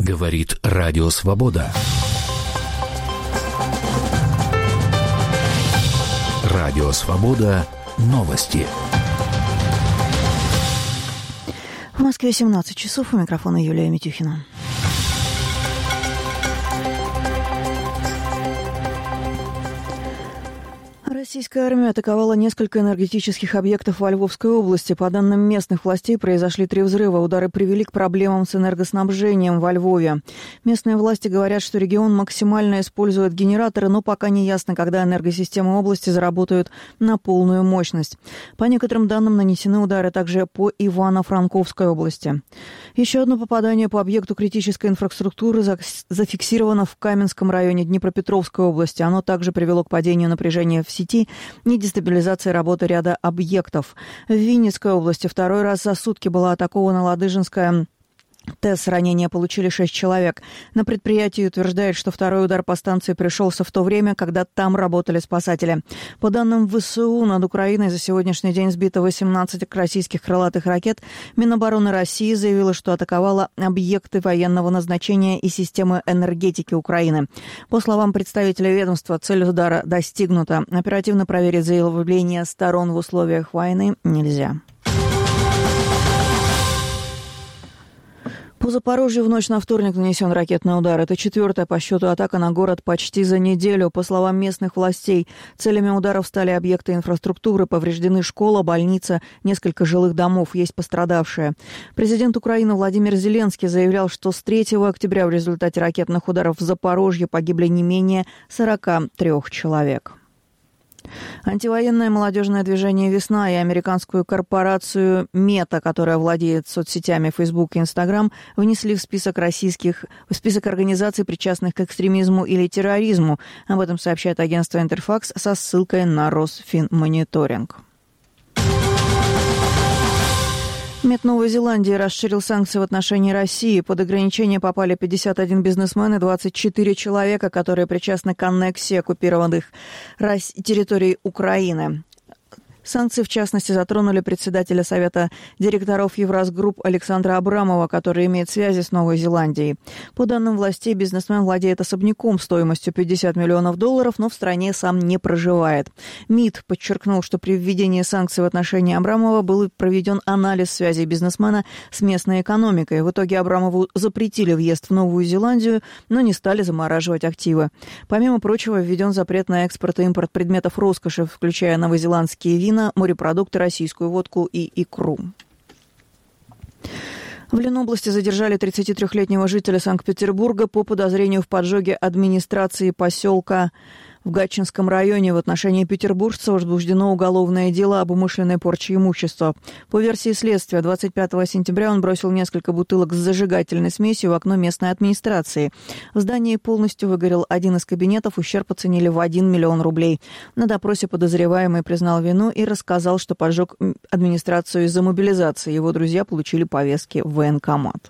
Говорит Радио Свобода. Радио Свобода. Новости. В Москве 17 часов. У микрофона Юлия Митюхина. Российская армия атаковала несколько энергетических объектов во Львовской области. По данным местных властей, произошли 3 взрыва. Удары привели к проблемам с энергоснабжением во Львове. Местные власти говорят, что регион максимально использует генераторы, но пока не ясно, когда энергосистемы области заработают на полную мощность. По некоторым данным, нанесены удары также по Ивано-Франковской области. Еще одно попадание по объекту критической инфраструктуры зафиксировано в Каменском районе Днепропетровской области. Оно также привело к падению напряжения в сети и дестабилизации работы ряда объектов. В Винницкой области 2-й раз за сутки была атакована Ладыжинская ТЭС. Ранения получили 6 человек. На предприятии утверждают, что 2-й удар по станции пришелся в то время, когда там работали спасатели. По данным ВСУ, над Украиной за сегодняшний день сбито 18 российских крылатых ракет. Минобороны России заявила, что атаковала объекты военного назначения и системы энергетики Украины. По словам представителя ведомства, цель удара достигнута. Оперативно проверить заявления сторон в условиях войны нельзя. По Запорожью в ночь на вторник нанесен ракетный удар. Это 4-я по счету атака на город почти за неделю. По словам местных властей, целями ударов стали объекты инфраструктуры, повреждены школа, больница, несколько жилых домов, есть пострадавшие. Президент Украины Владимир Зеленский заявлял, что с 3 октября в результате ракетных ударов в Запорожье погибли не менее 43 человек. Антивоенное молодежное движение «Весна» и американскую корпорацию «Мета», которая владеет соцсетями Facebook и Instagram, внесли в список организаций, причастных к экстремизму или терроризму. Об этом сообщает агентство «Интерфакс» со ссылкой на Росфинмониторинг. МИД Новой Зеландии расширил санкции в отношении России. Под ограничения попали 51 бизнесмен и 24 человека, которые причастны к аннексии оккупированных территорий Украины. Санкции, в частности, затронули председателя Совета директоров Евразгрупп Александра Абрамова, который имеет связи с Новой Зеландией. По данным властей, бизнесмен владеет особняком стоимостью $50 миллионов, но в стране сам не проживает. МИД подчеркнул, что при введении санкций в отношении Абрамова был проведен анализ связей бизнесмена с местной экономикой. В итоге Абрамову запретили въезд в Новую Зеландию, но не стали замораживать активы. Помимо прочего, введен запрет на экспорт и импорт предметов роскоши, включая новозеландские вина, морепродукты, российскую водку и икру. В Ленобласти задержали 33-летнего жителя Санкт-Петербурга по подозрению в поджоге администрации поселка в Гатчинском районе. В отношении петербуржца возбуждено уголовное дело об умышленной порче имущества. По версии следствия, 25 сентября он бросил несколько бутылок с зажигательной смесью в окно местной администрации. В здании полностью выгорел один из кабинетов, ущерб оценили в 1 миллион рублей. На допросе подозреваемый признал вину и рассказал, что поджег администрацию из-за мобилизации. Его друзья получили повестки в военкомат.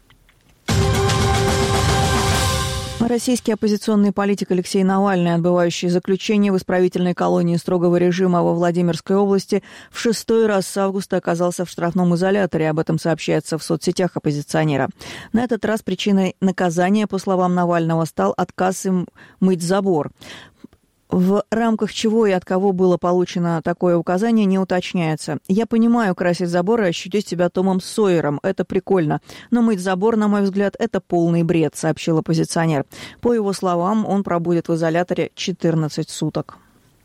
Российский оппозиционный политик Алексей Навальный, отбывающий заключение в исправительной колонии строгого режима во Владимирской области, в 6-й раз с августа оказался в штрафном изоляторе. Об этом сообщается в соцсетях оппозиционера. На этот раз причиной наказания, по словам Навального, стал отказ им мыть забор. В рамках чего и от кого было получено такое указание, не уточняется. «Я понимаю, красить забор и ощутить себя Томом Сойером. Это прикольно. Но мыть забор, на мой взгляд, это полный бред», — сообщил оппозиционер. По его словам, он пробудет в изоляторе 14 суток.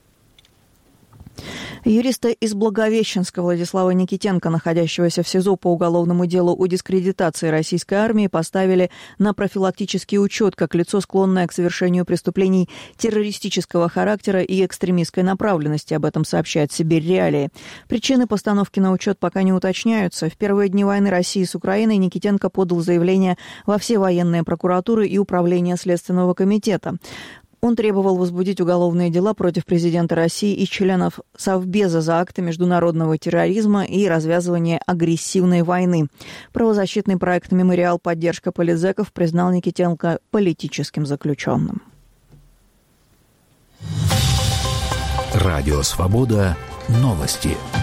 Юриста из Благовещенска Владислава Никитенко, находящегося в СИЗО по уголовному делу о дискредитации российской армии, поставили на профилактический учет как лицо, склонное к совершению преступлений террористического характера и экстремистской направленности. Об этом сообщает «Сибирь Реалии». Причины постановки на учет пока не уточняются. В первые дни войны России с Украиной Никитенко подал заявление во все военные прокуратуры и управления Следственного комитета. Он требовал возбудить уголовные дела против президента России и членов Совбеза за акты международного терроризма и развязывания агрессивной войны. Правозащитный проект «Мемориал. Поддержка политзеков» признал Никитенко политическим заключенным. Радио «Свобода». Новости.